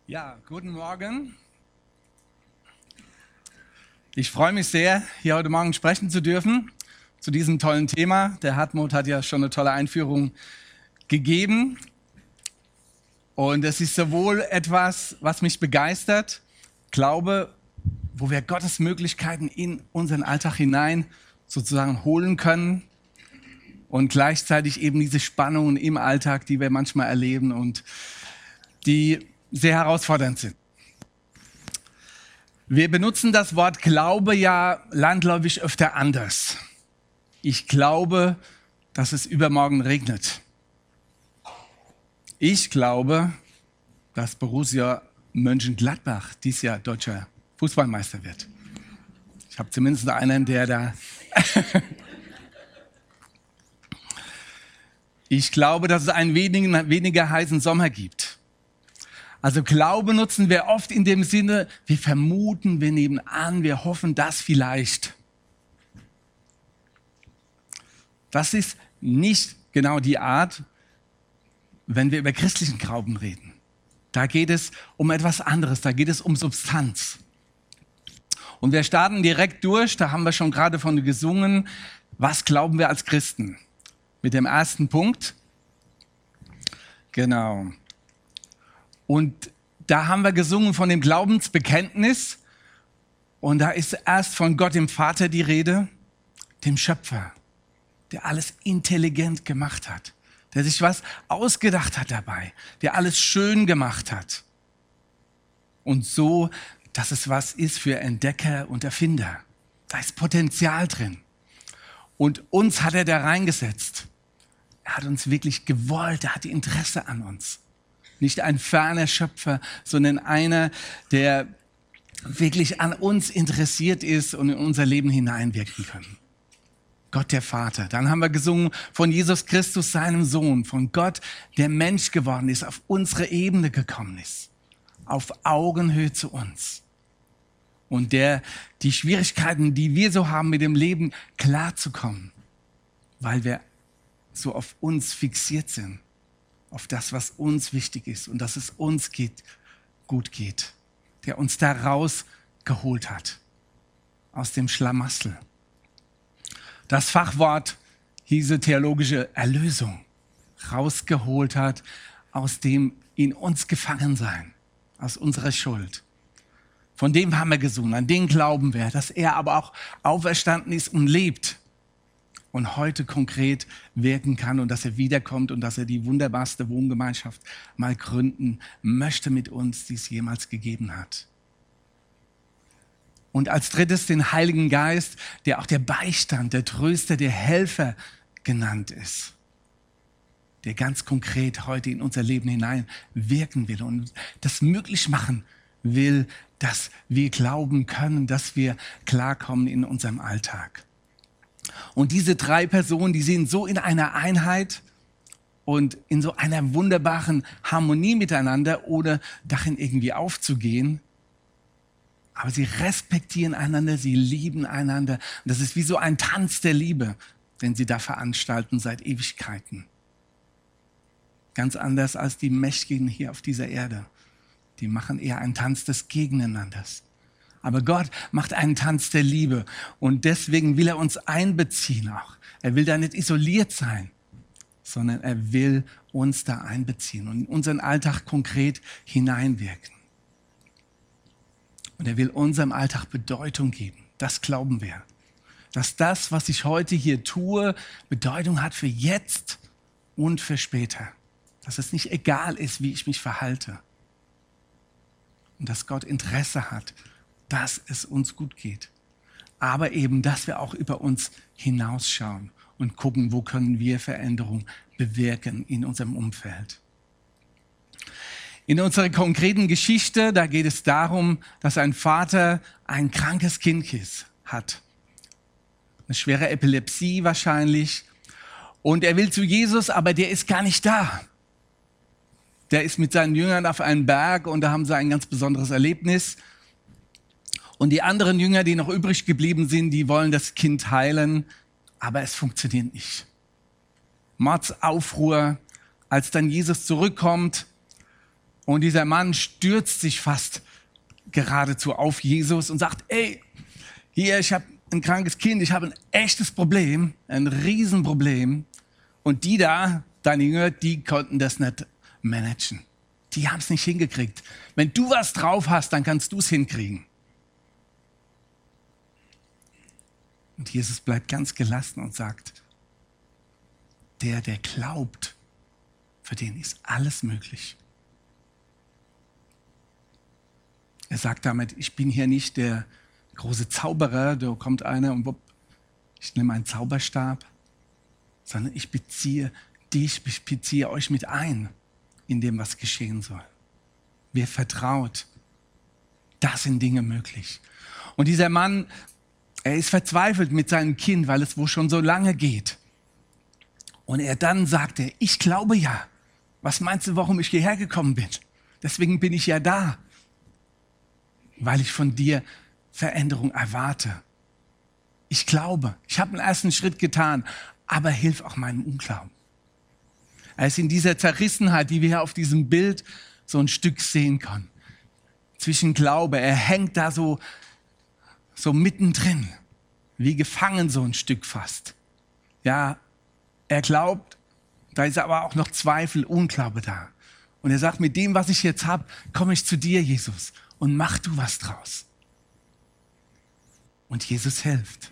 Ja, guten Morgen. Ich freue mich sehr, hier heute Morgen sprechen zu dürfen zu diesem tollen Thema. Der Hartmut hat ja schon eine tolle Einführung gegeben. Und es ist sowohl etwas, was mich begeistert, Glaube, wo wir Gottes Möglichkeiten in unseren Alltag hinein sozusagen holen können und gleichzeitig eben diese Spannungen im Alltag, die wir manchmal erleben und die sehr herausfordernd sind. Wir benutzen das Wort Glaube ja landläufig öfter anders. Ich glaube, dass es übermorgen regnet. Ich glaube, dass Borussia Mönchengladbach dieses Jahr deutscher Fußballmeister wird. Ich habe zumindest einen, der da... Ich glaube, dass es einen weniger heißen Sommer gibt. Also Glaube nutzen wir oft in dem Sinne, wir vermuten, wir nehmen an, wir hoffen, dass vielleicht. Das ist nicht genau die Art, wenn wir über christlichen Glauben reden. Da geht es um etwas anderes, da geht es um Substanz. Und wir starten direkt durch, da haben wir schon gerade von gesungen, was glauben wir als Christen? Mit dem ersten Punkt. Genau. Und da haben wir gesungen von dem Glaubensbekenntnis. Und da ist erst von Gott, dem Vater, die Rede, dem Schöpfer, der alles intelligent gemacht hat, der sich was ausgedacht hat dabei, der alles schön gemacht hat. Und so, dass es was ist für Entdecker und Erfinder. Da ist Potenzial drin. Und uns hat er da reingesetzt. Er hat uns wirklich gewollt, er hat Interesse an uns. Nicht ein ferner Schöpfer, sondern einer, der wirklich an uns interessiert ist und in unser Leben hineinwirken kann. Gott der Vater. Dann haben wir gesungen von Jesus Christus, seinem Sohn, von Gott, der Mensch geworden ist, auf unsere Ebene gekommen ist, auf Augenhöhe zu uns. Und der die Schwierigkeiten, die wir so haben mit dem Leben, klarzukommen, weil wir so auf uns fixiert sind. Auf das, was uns wichtig ist und dass es uns gut geht, der uns da rausgeholt hat, aus dem Schlamassel. Das Fachwort hieße theologische Erlösung, rausgeholt hat aus dem in uns Gefangensein, aus unserer Schuld. Von dem haben wir gesungen, an den glauben wir, dass er aber auch auferstanden ist und lebt. Und heute konkret wirken kann und dass er wiederkommt und dass er die wunderbarste Wohngemeinschaft mal gründen möchte mit uns, die es jemals gegeben hat. Und als drittes den Heiligen Geist, der auch der Beistand, der Tröster, der Helfer genannt ist, der ganz konkret heute in unser Leben hinein wirken will und das möglich machen will, dass wir glauben können, dass wir klarkommen in unserem Alltag. Und diese drei Personen, die sind so in einer Einheit und in so einer wunderbaren Harmonie miteinander, ohne darin irgendwie aufzugehen. Aber sie respektieren einander, sie lieben einander. Und das ist wie so ein Tanz der Liebe, den sie da veranstalten seit Ewigkeiten. Ganz anders als die Mächtigen hier auf dieser Erde. Die machen eher einen Tanz des Gegeneinanders. Aber Gott macht einen Tanz der Liebe und deswegen will er uns einbeziehen auch. Er will da nicht isoliert sein, sondern er will uns da einbeziehen und in unseren Alltag konkret hineinwirken. Und er will unserem Alltag Bedeutung geben. Das glauben wir. Dass das, was ich heute hier tue, Bedeutung hat für jetzt und für später. Dass es nicht egal ist, wie ich mich verhalte. Und dass Gott Interesse hat, dass es uns gut geht. Aber eben, dass wir auch über uns hinausschauen und gucken, wo können wir Veränderung bewirken in unserem Umfeld. In unserer konkreten Geschichte, da geht es darum, dass ein Vater ein krankes Kind hat. Eine schwere Epilepsie wahrscheinlich. Und er will zu Jesus, aber der ist gar nicht da. Der ist mit seinen Jüngern auf einem Berg und da haben sie ein ganz besonderes Erlebnis. Und die anderen Jünger, die noch übrig geblieben sind, die wollen das Kind heilen, aber es funktioniert nicht. Mordsaufruhr, als dann Jesus zurückkommt Und dieser Mann stürzt sich fast geradezu auf Jesus und sagt, ey, hier, ich habe ein krankes Kind, ich habe ein echtes Problem, ein Riesenproblem. Und die da, deine Jünger, die konnten das nicht managen. Die haben es nicht hingekriegt. Wenn du was drauf hast, dann kannst du es hinkriegen. Und Jesus bleibt ganz gelassen und sagt, der glaubt, für den ist alles möglich. Er sagt damit, ich bin hier nicht der große Zauberer, da kommt einer und ich nehme einen Zauberstab, sondern ich beziehe euch mit ein in dem, was geschehen soll. Wer vertraut, da sind Dinge möglich. Und dieser Mann, er ist verzweifelt mit seinem Kind, weil es wohl schon so lange geht. Und dann sagt er, ich glaube ja. Was meinst du, warum ich hierher gekommen bin? Deswegen bin ich ja da. Weil ich von dir Veränderung erwarte. Ich glaube, ich habe einen ersten Schritt getan, aber hilf auch meinem Unglauben. Er ist in dieser Zerrissenheit, die wir hier auf diesem Bild so ein Stück sehen können. Zwischen Glaube, er hängt da so mittendrin, wie gefangen so ein Stück fast. Ja, er glaubt, da ist aber auch noch Zweifel, Unglaube da. Und er sagt, mit dem, was ich jetzt habe, komme ich zu dir, Jesus, und mach du was draus. Und Jesus hilft.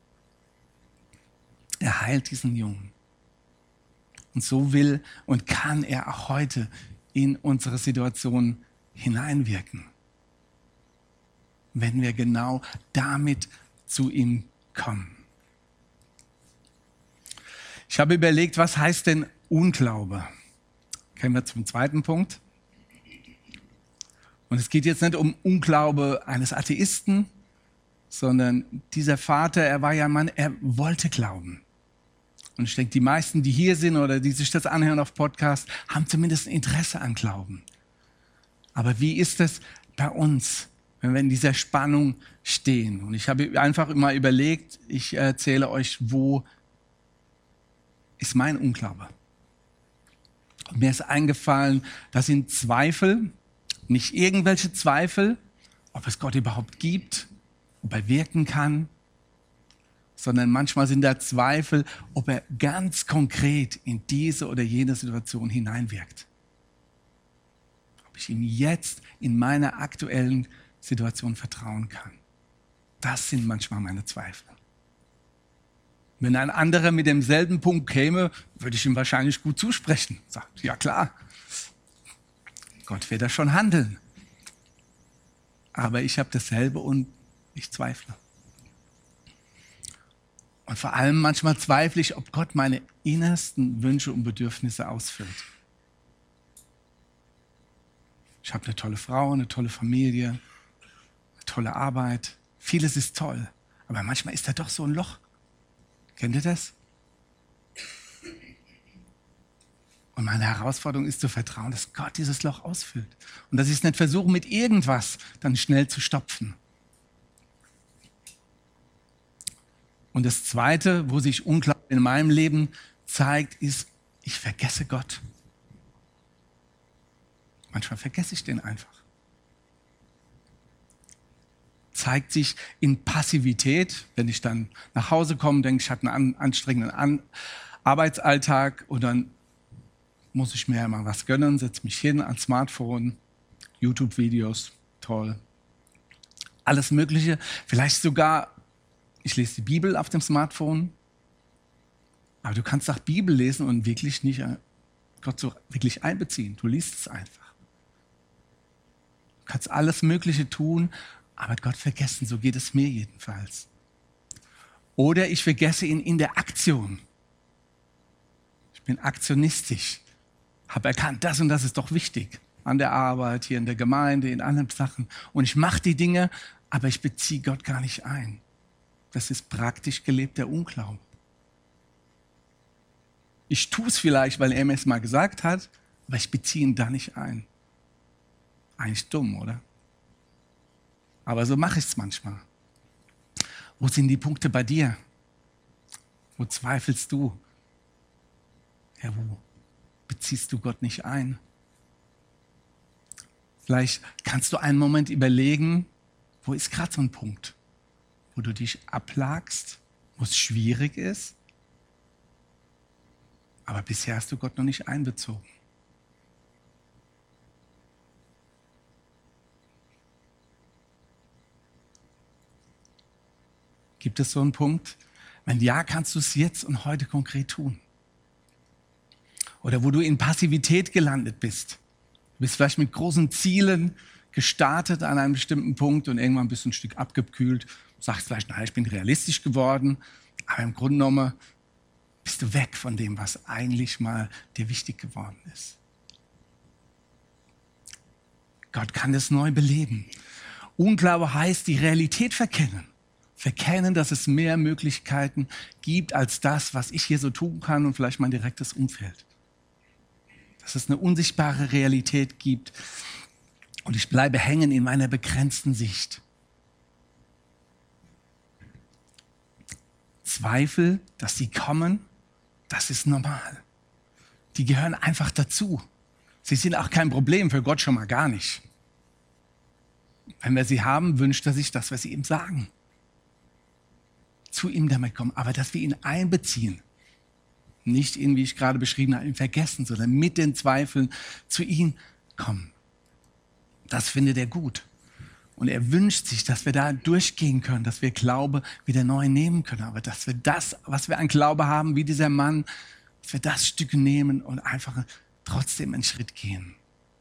Er heilt diesen Jungen. Und so will und kann er auch heute in unsere Situation hineinwirken. Wenn wir genau damit zu ihm kommen. Ich habe überlegt, was heißt denn Unglaube? Kommen wir zum zweiten Punkt. Und es geht jetzt nicht um Unglaube eines Atheisten, sondern dieser Vater, er war ja ein Mann, er wollte glauben. Und ich denke, die meisten, die hier sind oder die sich das anhören auf Podcast, haben zumindest ein Interesse an Glauben. Aber wie ist es bei uns, wenn wir in dieser Spannung stehen? Und ich habe einfach mal überlegt, ich erzähle euch, wo ist mein Unglaube? Und mir ist eingefallen, das sind Zweifel, nicht irgendwelche Zweifel, ob es Gott überhaupt gibt, ob er wirken kann, sondern manchmal sind da Zweifel, ob er ganz konkret in diese oder jene Situation hineinwirkt. Ob ich ihm jetzt in meiner aktuellen Situation vertrauen kann. Das sind manchmal meine Zweifel. Wenn ein anderer mit demselben Punkt käme, würde ich ihm wahrscheinlich gut zusprechen. Sagt, ja klar, Gott wird da schon handeln. Aber ich habe dasselbe und ich zweifle. Und vor allem manchmal zweifle ich, ob Gott meine innersten Wünsche und Bedürfnisse ausfüllt. Ich habe eine tolle Frau, eine tolle Familie, eine tolle Arbeit. Vieles ist toll. Aber manchmal ist da doch so ein Loch. Kennt ihr das? Und meine Herausforderung ist zu vertrauen, dass Gott dieses Loch ausfüllt. Und dass ich es nicht versuche, mit irgendwas dann schnell zu stopfen. Und das Zweite, wo sich Unglaube in meinem Leben zeigt, ist, ich vergesse Gott. Manchmal vergesse ich den einfach. Zeigt sich in Passivität, wenn ich dann nach Hause komme, denke ich, hatte einen anstrengenden Arbeitsalltag und dann muss ich mir ja mal was gönnen, setze mich hin ans Smartphone, YouTube-Videos, toll. Alles Mögliche, vielleicht sogar, ich lese die Bibel auf dem Smartphone, aber du kannst auch Bibel lesen und wirklich nicht Gott so wirklich einbeziehen. Du liest es einfach. Du kannst alles Mögliche tun, aber Gott vergessen, so geht es mir jedenfalls. Oder ich vergesse ihn in der Aktion. Ich bin aktionistisch, habe erkannt, das und das ist doch wichtig. An der Arbeit, hier in der Gemeinde, in anderen Sachen. Und ich mache die Dinge, aber ich beziehe Gott gar nicht ein. Das ist praktisch gelebter Unglaube. Ich tue es vielleicht, weil er mir es mal gesagt hat, aber ich beziehe ihn da nicht ein. Eigentlich dumm, oder? Aber so mache ich es manchmal. Wo sind die Punkte bei dir? Wo zweifelst du? Ja, wo beziehst du Gott nicht ein? Vielleicht kannst du einen Moment überlegen, wo ist gerade so ein Punkt, wo du dich abplagst, wo es schwierig ist, aber bisher hast du Gott noch nicht einbezogen. Gibt es so einen Punkt? Wenn ja, kannst du es jetzt und heute konkret tun. Oder wo du in Passivität gelandet bist. Du bist vielleicht mit großen Zielen gestartet an einem bestimmten Punkt und irgendwann bist du ein Stück abgekühlt. Du sagst vielleicht, nein, ich bin realistisch geworden. Aber im Grunde genommen bist du weg von dem, was eigentlich mal dir wichtig geworden ist. Gott kann das neu beleben. Unglaube heißt, die Realität verkennen. Verkennen, dass es mehr Möglichkeiten gibt als das, was ich hier so tun kann und vielleicht mein direktes Umfeld. Dass es eine unsichtbare Realität gibt und ich bleibe hängen in meiner begrenzten Sicht. Zweifel, dass sie kommen, das ist normal. Die gehören einfach dazu. Sie sind auch kein Problem, für Gott schon mal gar nicht. Wenn wir sie haben, wünscht er sich, dass wir sie ihm sagen. Zu ihm damit kommen, aber dass wir ihn einbeziehen. Nicht ihn, wie ich gerade beschrieben habe, ihn vergessen, sondern mit den Zweifeln zu ihm kommen. Das findet er gut. Und er wünscht sich, dass wir da durchgehen können, dass wir Glaube wieder neu nehmen können. Aber dass wir das, was wir an Glaube haben, wie dieser Mann, dass wir das Stück nehmen und einfach trotzdem einen Schritt gehen.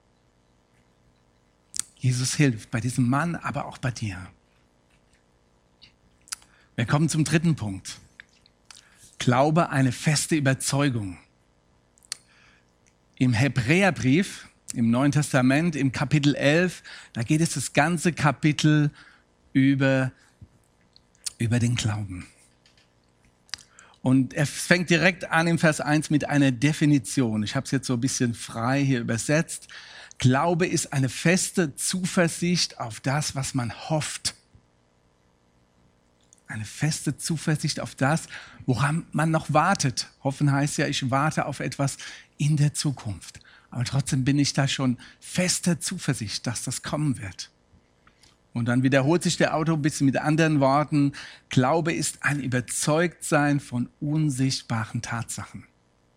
Jesus hilft bei diesem Mann, aber auch bei dir. Wir kommen zum dritten Punkt. Glaube, eine feste Überzeugung. Im Hebräerbrief, im Neuen Testament, im Kapitel 11, da geht es das ganze Kapitel über den Glauben. Und er fängt direkt an im Vers 1 mit einer Definition. Ich habe es jetzt so ein bisschen frei hier übersetzt. Glaube ist eine feste Zuversicht auf das, was man hofft. Eine feste Zuversicht auf das, woran man noch wartet. Hoffen heißt ja, ich warte auf etwas in der Zukunft. Aber trotzdem bin ich da schon fester Zuversicht, dass das kommen wird. Und dann wiederholt sich der Autor ein bisschen mit anderen Worten. Glaube ist ein Überzeugtsein von unsichtbaren Tatsachen.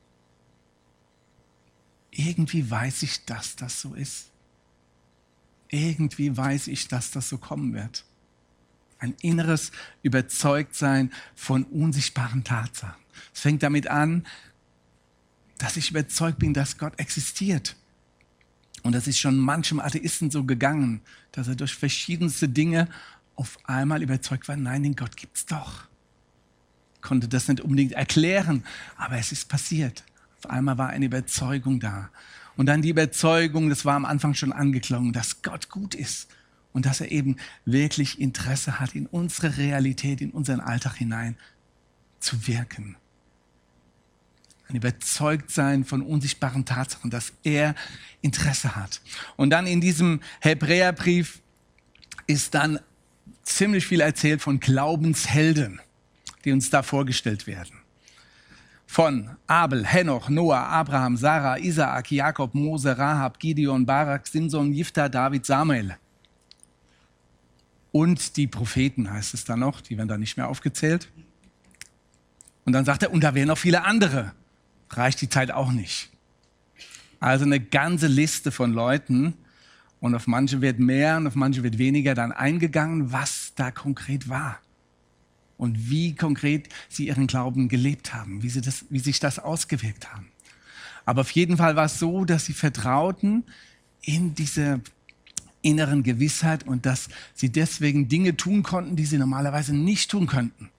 Irgendwie weiß ich, dass das so ist. Irgendwie weiß ich, dass das so kommen wird. Ein inneres Überzeugtsein von unsichtbaren Tatsachen. Es fängt damit an, dass ich überzeugt bin, dass Gott existiert. Und das ist schon manchem Atheisten so gegangen, dass er durch verschiedenste Dinge auf einmal überzeugt war, nein, den Gott gibt's doch. Konnte das nicht unbedingt erklären, aber es ist passiert. Auf einmal war eine Überzeugung da. Und dann die Überzeugung, das war am Anfang schon angeklungen, dass Gott gut ist. Und dass er eben wirklich Interesse hat, in unsere Realität, in unseren Alltag hinein zu wirken. Ein Überzeugtsein von unsichtbaren Tatsachen, dass er Interesse hat. Und dann in diesem Hebräerbrief ist dann ziemlich viel erzählt von Glaubenshelden, die uns da vorgestellt werden. Von Abel, Henoch, Noah, Abraham, Sarah, Isaak, Jakob, Mose, Rahab, Gideon, Barak, Simson, Jifta, David, Samuel. Und die Propheten heißt es da noch, die werden da nicht mehr aufgezählt. Und dann sagt er, und da wären noch viele andere. Reicht die Zeit auch nicht. Also eine ganze Liste von Leuten und auf manche wird mehr und auf manche wird weniger dann eingegangen, was da konkret war. Und wie konkret sie ihren Glauben gelebt haben, wie sich das ausgewirkt haben. Aber auf jeden Fall war es so, dass sie vertrauten in diese inneren Gewissheit und dass sie deswegen Dinge tun konnten, die sie normalerweise nicht tun könnten.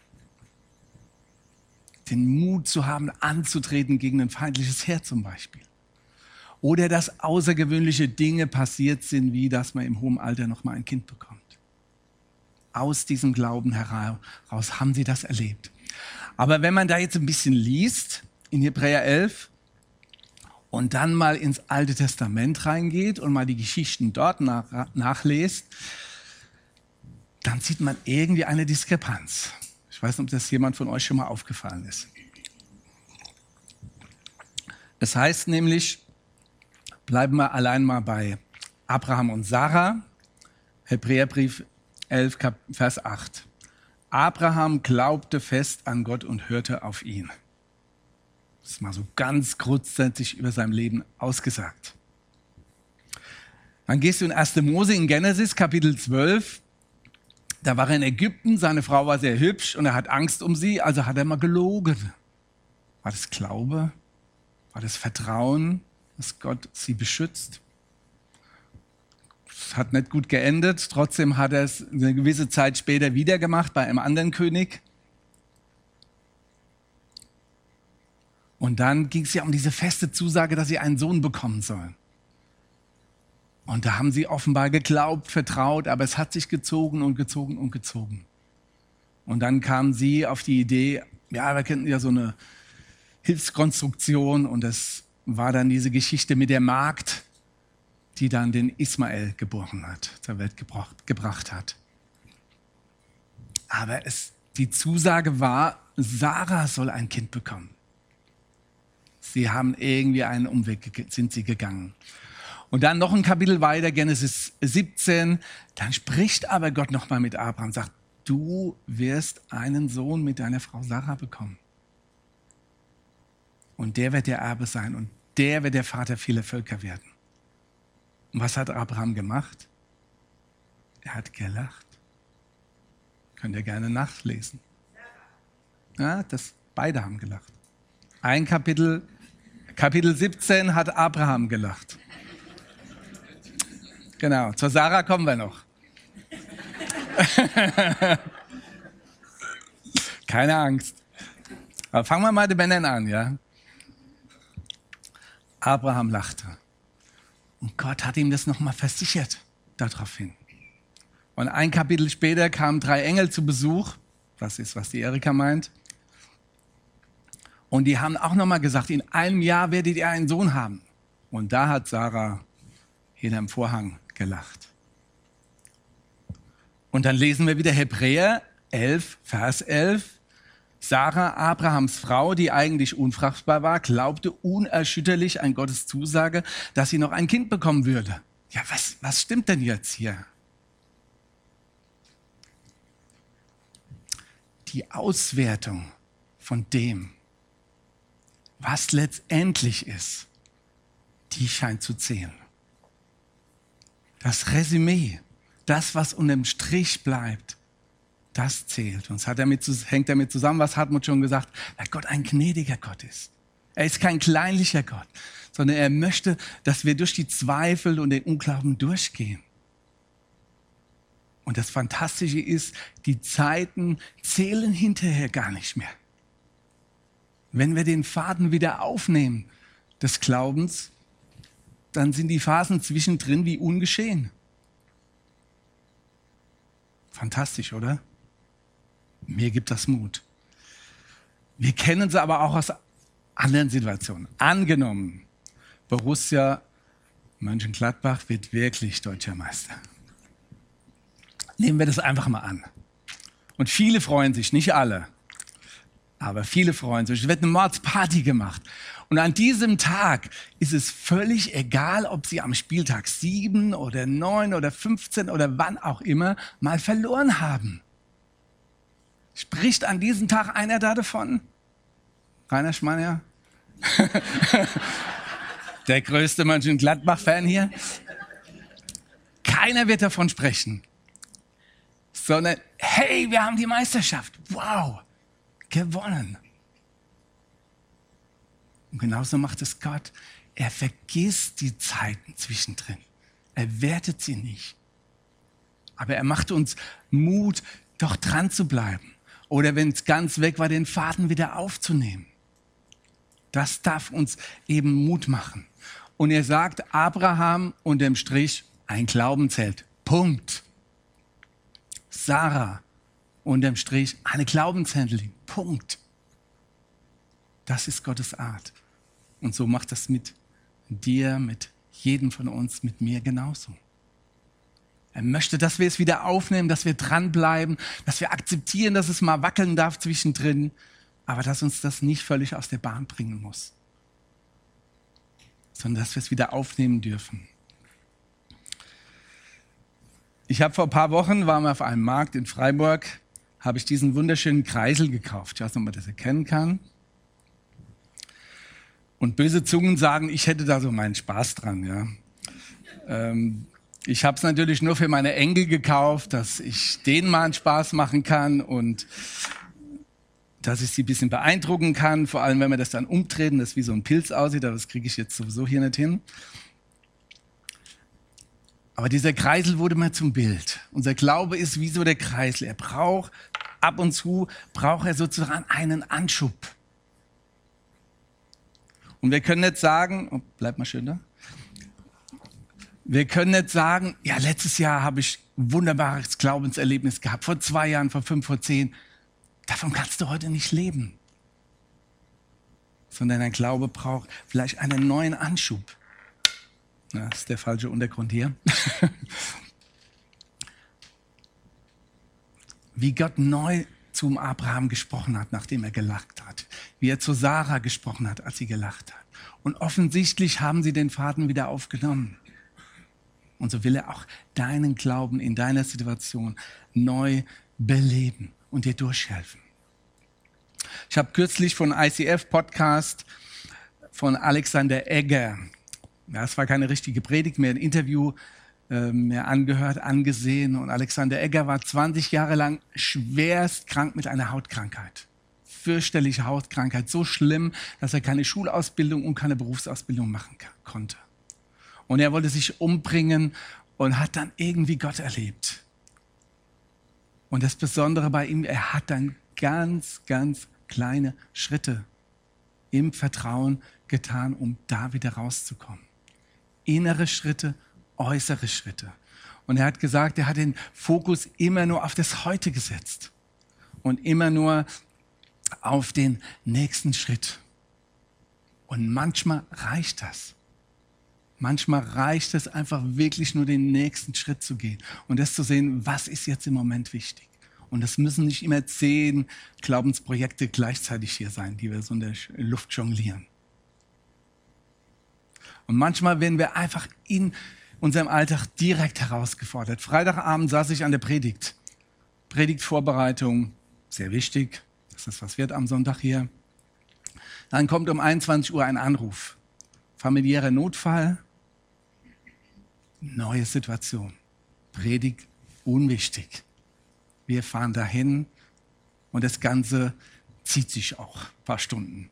Den Mut zu haben, anzutreten gegen ein feindliches Heer zum Beispiel. Oder dass außergewöhnliche Dinge passiert sind, wie dass man im hohen Alter noch mal ein Kind bekommt. Aus diesem Glauben heraus haben sie das erlebt. Aber wenn man da jetzt ein bisschen liest, in Hebräer 11, und dann mal ins Alte Testament reingeht und mal die Geschichten dort nachliest, dann sieht man irgendwie eine Diskrepanz. Ich weiß nicht, ob das jemand von euch schon mal aufgefallen ist. Es heißt nämlich, bleiben wir allein mal bei Abraham und Sarah, Hebräerbrief 11, Vers 8. Abraham glaubte fest an Gott und hörte auf ihn. Das ist mal so ganz grundsätzlich über sein Leben ausgesagt. Dann gehst du in 1. Mose in Genesis, Kapitel 12. Da war er in Ägypten, seine Frau war sehr hübsch und er hat Angst um sie, also hat er mal gelogen. War das Glaube? War das Vertrauen, dass Gott sie beschützt? Es hat nicht gut geendet, trotzdem hat er es eine gewisse Zeit später wieder gemacht bei einem anderen König. Und dann ging es ja um diese feste Zusage, dass sie einen Sohn bekommen sollen. Und da haben sie offenbar geglaubt, vertraut, aber es hat sich gezogen und gezogen und gezogen. Und dann kamen sie auf die Idee, ja, wir könnten ja so eine Hilfskonstruktion, und das war dann diese Geschichte mit der Magd, die dann den Ismael geboren hat, zur Welt gebracht hat. Aber die Zusage war, Sarah soll ein Kind bekommen. Sie haben irgendwie einen Umweg, sind sie gegangen. Und dann noch ein Kapitel weiter, Genesis 17, dann spricht aber Gott nochmal mit Abraham, sagt, du wirst einen Sohn mit deiner Frau Sarah bekommen. Und der wird der Erbe sein und der wird der Vater vieler Völker werden. Und was hat Abraham gemacht? Er hat gelacht. Könnt ihr gerne nachlesen. Ja, beide haben gelacht. Ein Kapitel 17 hat Abraham gelacht. Genau, zur Sarah kommen wir noch. Keine Angst. Aber fangen wir mal die Männern an, ja? Abraham lachte. Und Gott hat ihm das nochmal versichert daraufhin. Und ein Kapitel später kamen 3 Engel zu Besuch. Das ist, was die Erika meint. Und die haben auch nochmal gesagt, in einem Jahr werdet ihr einen Sohn haben. Und da hat Sarah hinterm Vorhang gelacht. Und dann lesen wir wieder Hebräer 11, Vers 11. Sarah, Abrahams Frau, die eigentlich unfruchtbar war, glaubte unerschütterlich an Gottes Zusage, dass sie noch ein Kind bekommen würde. Ja, was stimmt denn jetzt hier? Die Auswertung von dem, was letztendlich ist, die scheint zu zählen. Das Resümee, das, was unterm Strich bleibt, das zählt. Und es hängt damit zusammen, was Hartmut schon gesagt hat, weil Gott ein gnädiger Gott ist. Er ist kein kleinlicher Gott, sondern er möchte, dass wir durch die Zweifel und den Unglauben durchgehen. Und das Fantastische ist, die Zeiten zählen hinterher gar nicht mehr. Wenn wir den Faden wieder aufnehmen des Glaubens, dann sind die Phasen zwischendrin wie ungeschehen. Fantastisch, oder? Mir gibt das Mut. Wir kennen sie aber auch aus anderen Situationen. Angenommen, Borussia Mönchengladbach wird wirklich deutscher Meister. Nehmen wir das einfach mal an. Und viele freuen sich, nicht alle, aber viele freuen sich. Es wird eine Mordsparty gemacht. Und an diesem Tag ist es völlig egal, ob sie am Spieltag 7 oder 9 oder 15 oder wann auch immer mal verloren haben. Spricht an diesem Tag einer da davon? Rainer Schmanier? Der größte Mönchengladbach-Fan hier? Keiner wird davon sprechen. Sondern, hey, wir haben die Meisterschaft. Wow, gewonnen. Und genauso macht es Gott. Er vergisst die Zeiten zwischendrin. Er wertet sie nicht. Aber er macht uns Mut, doch dran zu bleiben. Oder wenn es ganz weg war, den Faden wieder aufzunehmen. Das darf uns eben Mut machen. Und er sagt, Abraham unterm Strich, ein Glauben zählt. Punkt. Sarah unterm Strich, eine Glaubenshändlerin. Punkt. Das ist Gottes Art. Und so macht das mit dir, mit jedem von uns, mit mir genauso. Er möchte, dass wir es wieder aufnehmen, dass wir dranbleiben, dass wir akzeptieren, dass es mal wackeln darf zwischendrin, aber dass uns das nicht völlig aus der Bahn bringen muss, sondern dass wir es wieder aufnehmen dürfen. Ich habe vor ein paar Wochen, waren wir auf einem Markt in Freiburg, habe ich diesen wunderschönen Kreisel gekauft. Ich weiß nicht, ob man das erkennen kann. Und böse Zungen sagen, ich hätte da so meinen Spaß dran. Ja. Ich habe es natürlich nur für meine Enkel gekauft, dass ich denen mal einen Spaß machen kann und dass ich sie ein bisschen beeindrucken kann. Vor allem, wenn wir das dann umtreten, das wie so ein Pilz aussieht, aber das kriege ich jetzt sowieso hier nicht hin. Aber dieser Kreisel wurde mir zum Bild. Unser Glaube ist wie so der Kreisel. Er braucht, ab und zu braucht er sozusagen einen Anschub. Und wir können nicht sagen, oh, bleib mal schön da. Wir können nicht sagen, ja, letztes Jahr habe ich ein wunderbares Glaubenserlebnis gehabt, vor 2 Jahren, vor 5, vor 10. Davon kannst du heute nicht leben. Sondern dein Glaube braucht vielleicht einen neuen Anschub. Ja, das ist der falsche Untergrund hier. Wie Gott neu zum Abraham gesprochen hat, nachdem er gelacht hat. Wie er zu Sarah gesprochen hat, als sie gelacht hat. Und offensichtlich haben sie den Faden wieder aufgenommen. Und so will er auch deinen Glauben in deiner Situation neu beleben und dir durchhelfen. Ich habe kürzlich von ICF-Podcast von Alexander Egger, ja, es war keine richtige Predigt, mehr ein Interview mir angehört, angesehen. Und Alexander Egger war 20 Jahre lang schwerst krank mit einer Hautkrankheit. Fürchterliche Hautkrankheit, so schlimm, dass er keine Schulausbildung und keine Berufsausbildung machen konnte. Und er wollte sich umbringen und hat dann irgendwie Gott erlebt. Und das Besondere bei ihm, er hat dann ganz, ganz kleine Schritte im Vertrauen getan, um da wieder rauszukommen. Innere Schritte, äußere Schritte. Und er hat gesagt, er hat den Fokus immer nur auf das Heute gesetzt und immer nur auf den nächsten Schritt. Und manchmal reicht das. Manchmal reicht es einfach wirklich nur den nächsten Schritt zu gehen und das zu sehen, was ist jetzt im Moment wichtig. Und es müssen nicht immer 10 Glaubensprojekte gleichzeitig hier sein, die wir so in der Luft jonglieren. Und manchmal werden wir einfach in unserem Alltag direkt herausgefordert. Freitagabend saß ich an der Predigt. Predigtvorbereitung, sehr wichtig. Das ist, was wird am Sonntag hier. Dann kommt um 21 Uhr ein Anruf. Familiärer Notfall, neue Situation. Predigt unwichtig. Wir fahren dahin und das Ganze zieht sich auch ein paar Stunden.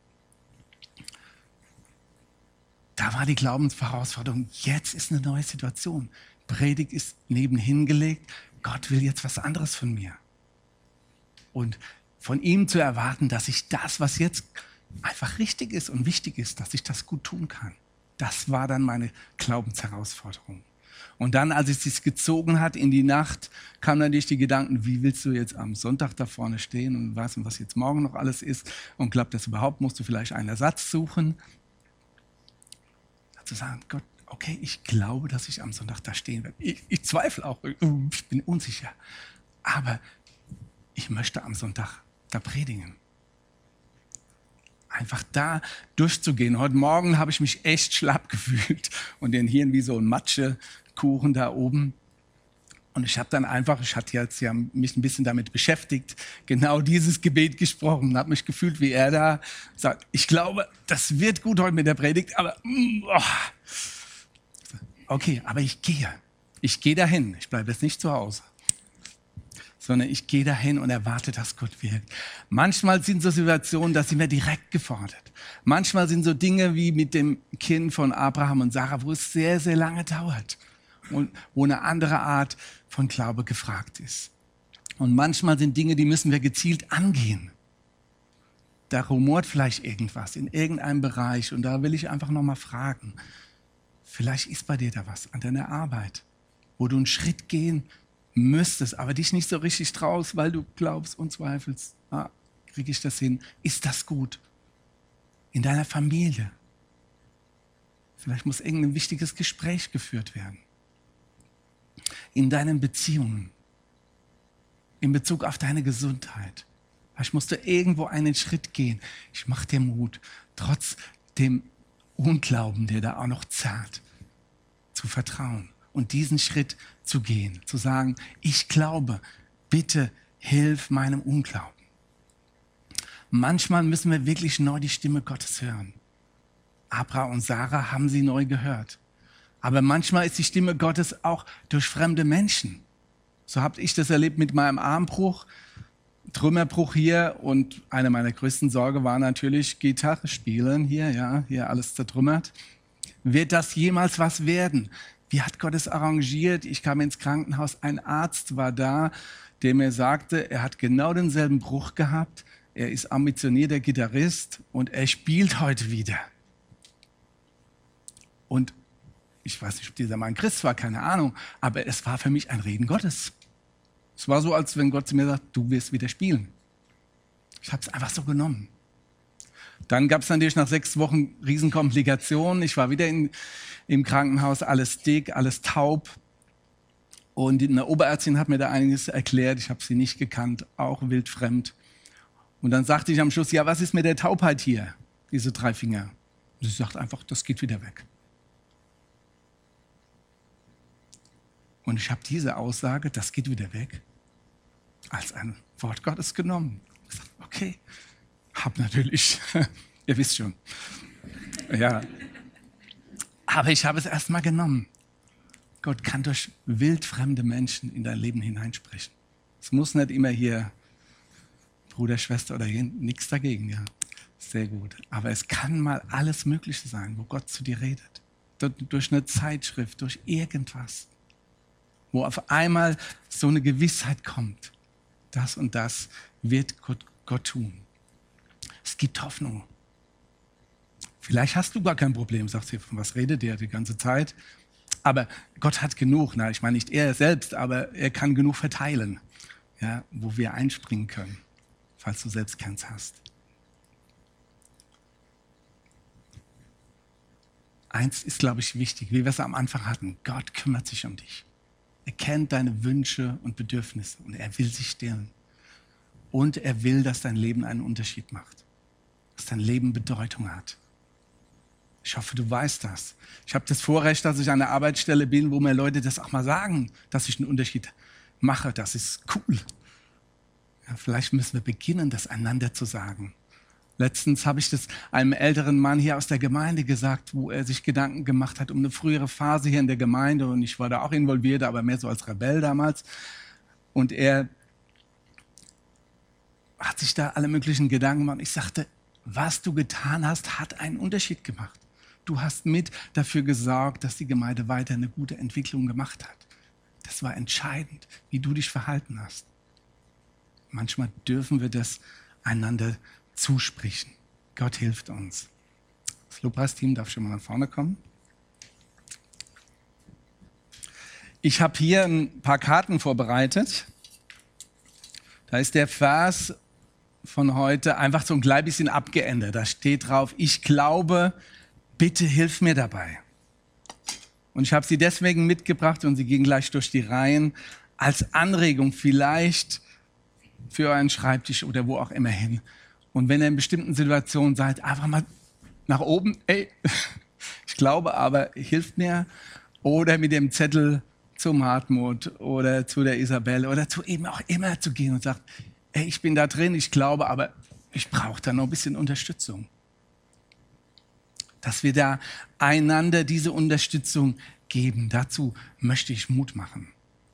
Da war die Glaubensherausforderung, jetzt ist eine neue Situation. Predigt ist nebenhin gelegt, Gott will jetzt was anderes von mir. Und von ihm zu erwarten, dass ich das, was jetzt einfach richtig ist und wichtig ist, dass ich das gut tun kann. Das war dann meine Glaubensherausforderung. Und dann, als es sich gezogen hat in die Nacht, kamen natürlich die Gedanken, wie willst du jetzt am Sonntag da vorne stehen und weißt, was jetzt morgen noch alles ist und klappt das überhaupt, musst du vielleicht einen Ersatz suchen. Zu sagen, Gott, okay, ich glaube, dass ich am Sonntag da stehen werde. Ich zweifle auch, ich bin unsicher. Aber ich möchte am Sonntag da predigen. Einfach da durchzugehen. Heute Morgen habe ich mich echt schlapp gefühlt und den Hirn wie so ein Matschekuchen da oben. Und ich habe dann einfach, ich hatte jetzt ja mich ein bisschen damit beschäftigt, genau dieses Gebet gesprochen und habe mich gefühlt, wie er da sagt, ich glaube, das wird gut heute mit der Predigt, aber okay, aber ich gehe. Ich gehe dahin. Ich bleibe jetzt nicht zu Hause, sondern ich gehe dahin und erwarte, dass Gott wirkt. Manchmal sind so Situationen, da sind wir direkt gefordert. Manchmal sind so Dinge wie mit dem Kind von Abraham und Sarah, wo es sehr, sehr lange dauert und wo eine andere Art von Glaube gefragt ist. Und manchmal sind Dinge, die müssen wir gezielt angehen. Da rumort vielleicht irgendwas in irgendeinem Bereich und da will ich einfach nochmal fragen. Vielleicht ist bei dir da was an deiner Arbeit, wo du einen Schritt gehen müsstest, aber dich nicht so richtig traust, weil du glaubst und zweifelst. Kriege ich das hin? Ist das gut? In deiner Familie. Vielleicht muss irgendein wichtiges Gespräch geführt werden. In deinen Beziehungen. In Bezug auf deine Gesundheit. Vielleicht musst du irgendwo einen Schritt gehen. Ich mache dir Mut, trotz dem Unglauben, der da auch noch zerrt, zu vertrauen und diesen Schritt zu gehen, zu sagen, ich glaube, bitte hilf meinem Unglauben. Manchmal müssen wir wirklich neu die Stimme Gottes hören. Abraham und Sarah haben sie neu gehört. Aber manchmal ist die Stimme Gottes auch durch fremde Menschen. So habe ich das erlebt mit meinem Armbruch, Trümmerbruch hier, und eine meiner größten Sorgen war natürlich Gitarre spielen hier alles zertrümmert. Wird das jemals was werden? Wie hat Gott es arrangiert? Ich kam ins Krankenhaus, ein Arzt war da, der mir sagte, er hat genau denselben Bruch gehabt, er ist ambitionierter Gitarrist und er spielt heute wieder. Und ich weiß nicht, ob dieser Mann Christ war, keine Ahnung, aber es war für mich ein Reden Gottes. Es war so, als wenn Gott zu mir sagt, du wirst wieder spielen. Ich habe es einfach so genommen. Dann gab es natürlich nach 6 Wochen Riesenkomplikationen. Ich war wieder im Krankenhaus, alles dick, alles taub. Und eine Oberärztin hat mir da einiges erklärt. Ich habe sie nicht gekannt, auch wildfremd. Und dann sagte ich am Schluss, ja, was ist mit der Taubheit hier, diese 3 Finger? Und sie sagt einfach, das geht wieder weg. Und ich habe diese Aussage, das geht wieder weg, als ein Wort Gottes genommen. Ich gesagt, okay, hab natürlich, ihr wisst schon. Ja. Aber ich habe es erstmal genommen. Gott kann durch wildfremde Menschen in dein Leben hineinsprechen. Es muss nicht immer hier Bruder, Schwester oder nichts dagegen, ja. Sehr gut. Aber es kann mal alles Mögliche sein, wo Gott zu dir redet. Durch eine Zeitschrift, durch irgendwas. Wo auf einmal so eine Gewissheit kommt. Das und das wird Gott tun. Es gibt Hoffnung. Vielleicht hast du gar kein Problem, sagst du, von was redet der die ganze Zeit? Aber Gott hat genug. Ich meine nicht er selbst, aber er kann genug verteilen, ja, wo wir einspringen können, falls du selbst keins hast. Eins ist, glaube ich, wichtig, wie wir es am Anfang hatten. Gott kümmert sich um dich. Er kennt deine Wünsche und Bedürfnisse und er will sie stillen. Und er will, dass dein Leben einen Unterschied macht. Dass dein Leben Bedeutung hat. Ich hoffe, du weißt das. Ich habe das Vorrecht, dass ich an der Arbeitsstelle bin, wo mir Leute das auch mal sagen, dass ich einen Unterschied mache. Das ist cool. Ja, vielleicht müssen wir beginnen, das einander zu sagen. Letztens habe ich das einem älteren Mann hier aus der Gemeinde gesagt, wo er sich Gedanken gemacht hat um eine frühere Phase hier in der Gemeinde. Und ich war da auch involviert, aber mehr so als Rebell damals. Und er hat sich da alle möglichen Gedanken gemacht. Ich sagte, was du getan hast, hat einen Unterschied gemacht. Du hast mit dafür gesorgt, dass die Gemeinde weiter eine gute Entwicklung gemacht hat. Das war entscheidend, wie du dich verhalten hast. Manchmal dürfen wir das einander zusprechen. Gott hilft uns. Das Lobpreisteam darf schon mal nach vorne kommen. Ich habe hier ein paar Karten vorbereitet. Da ist der Vers von heute einfach so ein klein bisschen abgeändert. Da steht drauf, ich glaube, bitte hilf mir dabei. Und ich habe sie deswegen mitgebracht und sie gehen gleich durch die Reihen als Anregung vielleicht für euren Schreibtisch oder wo auch immer hin. Und wenn ihr in bestimmten Situationen seid, einfach mal nach oben, ey, ich glaube aber, hilft mir. Oder mit dem Zettel zum Hartmut oder zu der Isabelle oder zu eben auch immer zu gehen und sagt, ey, ich bin da drin, ich glaube, aber ich brauche da noch ein bisschen Unterstützung. Dass wir da einander diese Unterstützung geben. Dazu möchte ich Mut machen.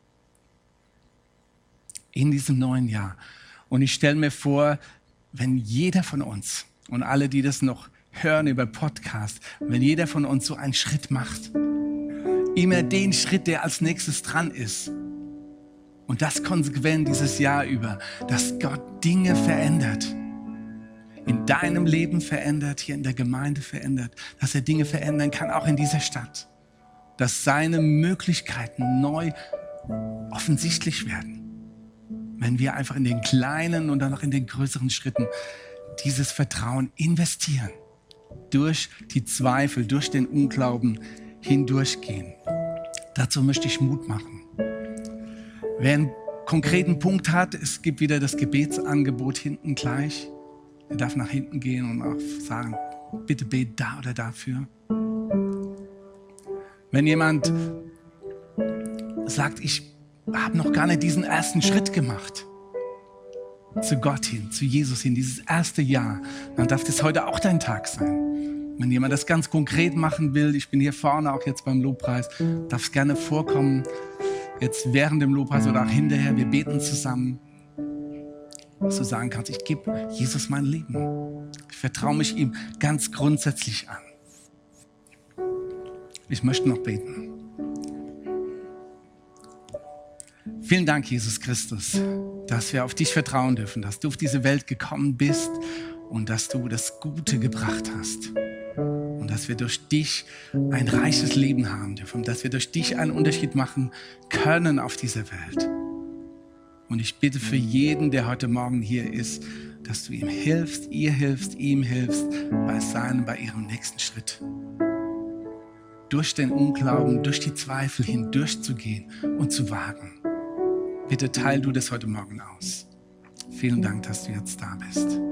In diesem neuen Jahr. Und ich stelle mir vor, wenn jeder von uns und alle, die das noch hören über Podcast, wenn jeder von uns so einen Schritt macht, immer den Schritt, der als nächstes dran ist, und das konsequent dieses Jahr über, dass Gott Dinge verändert, in deinem Leben verändert, hier in der Gemeinde verändert, dass er Dinge verändern kann, auch in dieser Stadt, dass seine Möglichkeiten neu offensichtlich werden. Wenn wir einfach in den kleinen und dann auch in den größeren Schritten dieses Vertrauen investieren, durch die Zweifel, durch den Unglauben hindurchgehen. Dazu möchte ich Mut machen. Wer einen konkreten Punkt hat, es gibt wieder das Gebetsangebot hinten gleich. Er darf nach hinten gehen und auch sagen, bitte bet da oder dafür. Wenn jemand sagt, ich habe noch gar nicht diesen ersten Schritt gemacht. Zu Gott hin, zu Jesus hin, dieses erste Jahr, dann darf das heute auch dein Tag sein. Wenn jemand das ganz konkret machen will, ich bin hier vorne auch jetzt beim Lobpreis, darf es gerne vorkommen, jetzt während dem Lobpreis oder auch hinterher, wir beten zusammen, dass du sagen kannst, ich gebe Jesus mein Leben. Ich vertraue mich ihm ganz grundsätzlich an. Ich möchte noch beten. Vielen Dank, Jesus Christus, dass wir auf dich vertrauen dürfen, dass du auf diese Welt gekommen bist und dass du das Gute gebracht hast. Und dass wir durch dich ein reiches Leben haben dürfen, dass wir durch dich einen Unterschied machen können auf dieser Welt. Und ich bitte für jeden, der heute Morgen hier ist, dass du ihm hilfst, ihr hilfst, ihm hilfst bei ihrem nächsten Schritt. Durch den Unglauben, durch die Zweifel hindurchzugehen und zu wagen. Bitte teil du das heute Morgen aus. Vielen Dank, dass du jetzt da bist.